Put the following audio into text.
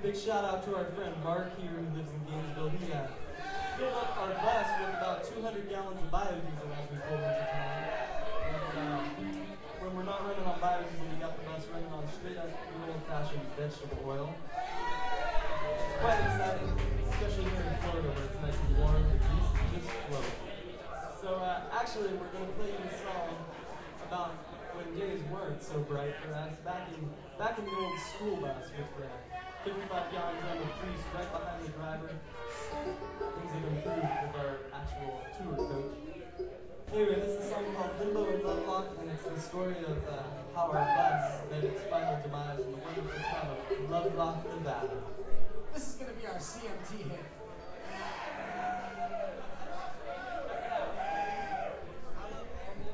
big shout out to our friend Mark here who lives in Gainesville. He filled up our bus with about 200 gallons of biodiesel as we pulled into town. And when we're not running on biodiesel, we got the bus running on straight up good old-fashioned vegetable oil. It's quite exciting, especially here in Florida where it's nice and warm, the grease is just flowing. So actually, we're going to play you a song about when days weren't so bright for us back in the old school bus with the 55-gallon drum of grease right behind the driver. Things have improved with our actual tour coach. Anyway, this is a song called Limbo and Lovelock, and it's the story of how our bus met its final demise in the wonderful town of Lovelock, Nevada. This is going to be our CMT hit.